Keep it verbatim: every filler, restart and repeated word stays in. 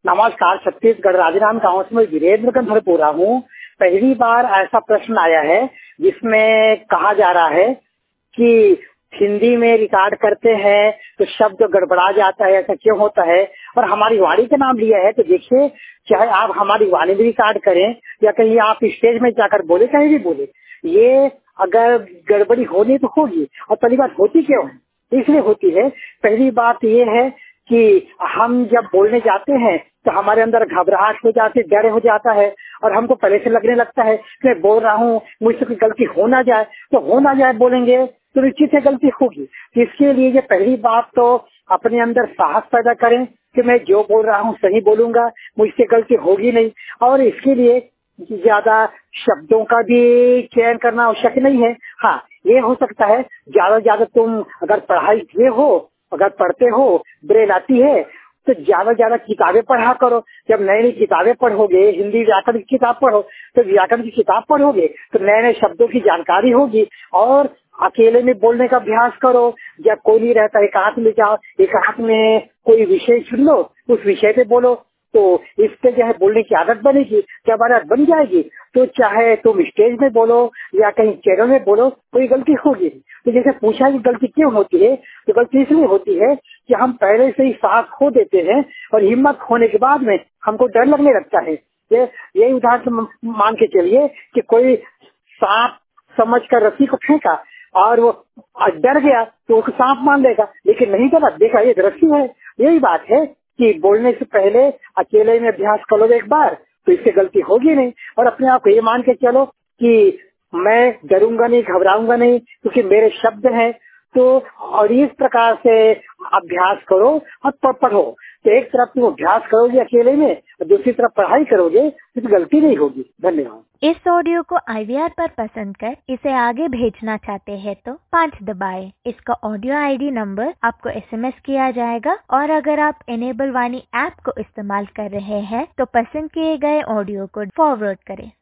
नमस्कार, छत्तीसगढ़ राजनांद गांव से मैं वीरेंद्र गंधर बोल रहा हूँ। पहली बार ऐसा प्रश्न आया है जिसमें कहा जा रहा है कि हिंदी में रिकॉर्ड करते हैं तो शब्द गड़बड़ा जाता है, ऐसा क्यों होता है। और हमारी वाणी का नाम लिया है तो देखिए, चाहे आप हमारी वाणी में रिकॉर्ड करें या कहीं आप स्टेज में जाकर बोले, कहीं भी बोले, ये अगर गड़बड़ी होनी तो होगी। और पहली बात होती क्यों है, इसलिए होती है। पहली बात ये है कि हम जब बोलने जाते हैं तो हमारे अंदर घबराहट हो जाती है, डर हो जाता है और हमको पहले से लगने लगता है कि मैं बोल रहा हूँ, मुझसे कोई गलती हो ना जाए। तो हो ना जाए बोलेंगे तो निश्चित है गलती होगी। इसके लिए ये पहली बात तो अपने अंदर साहस पैदा करें कि मैं जो बोल रहा हूँ सही बोलूंगा, मुझसे गलती होगी नहीं। और इसके लिए ज्यादा शब्दों का भी चयन करना आवश्यक नहीं है। हाँ, ये हो सकता है ज्यादा ज्यादा तुम अगर पढ़ाई किए हो, अगर पढ़ते हो, ब्रेल आती है तो ज्यादा ज्यादा किताबें पढ़ा करो। जब नई नई किताबें पढ़ोगे, हिंदी व्याकरण की किताब पढ़ो तो व्याकरण की किताब पढ़ोगे तो नए नए शब्दों की जानकारी होगी। और अकेले में बोलने का अभ्यास करो। जब कोई नहीं रहता, एक हाथ में जाओ, एक हाथ में कोई विषय चुन लो, उस विषय पे बोलो। तो इससे जो है बोलने की आदत बनेगी। जब आदत बन जाएगी तो चाहे तुम स्टेज में बोलो या कहीं चैनल में बोलो, कोई गलती होगी। तो जैसे पूछा कि गलती क्यों होती है, तो गलती इसलिए होती है कि हम पहले से ही साहस खो देते हैं और हिम्मत खोने के बाद में हमको डर लगने लगता है। ये यही उदाहरण मान के चलिए कि कोई सांप समझ कर रस्सी को फेंका और वो डर गया तो उसको सांप मान लेगा, लेकिन नहीं डरा, देखा ये रस्सी है। यही बात है कि बोलने से पहले अकेले में अभ्यास कर लो एक बार तो इससे गलती होगी नहीं। और अपने आप को ये मान के चलो कि मैं डरूंगा नहीं, घबराऊंगा नहीं, क्योंकि मेरे शब्द हैं। तो और इस प्रकार से अभ्यास करो और पढ़ो। तो एक तरफ तुम अभ्यास करोगे अकेले में और दूसरी तरफ पढ़ाई करोगे तो गलती नहीं होगी। धन्यवाद। इस ऑडियो को आई वी आर पर पसंद कर इसे आगे भेजना चाहते हैं तो पाँच दबाएं। इसका ऑडियो आई डी नंबर आपको एस एम एस किया जाएगा। और अगर आप इनेबल वाणी ऐप को इस्तेमाल कर रहे हैं तो पसंद किए गए ऑडियो को फॉरवर्ड करें।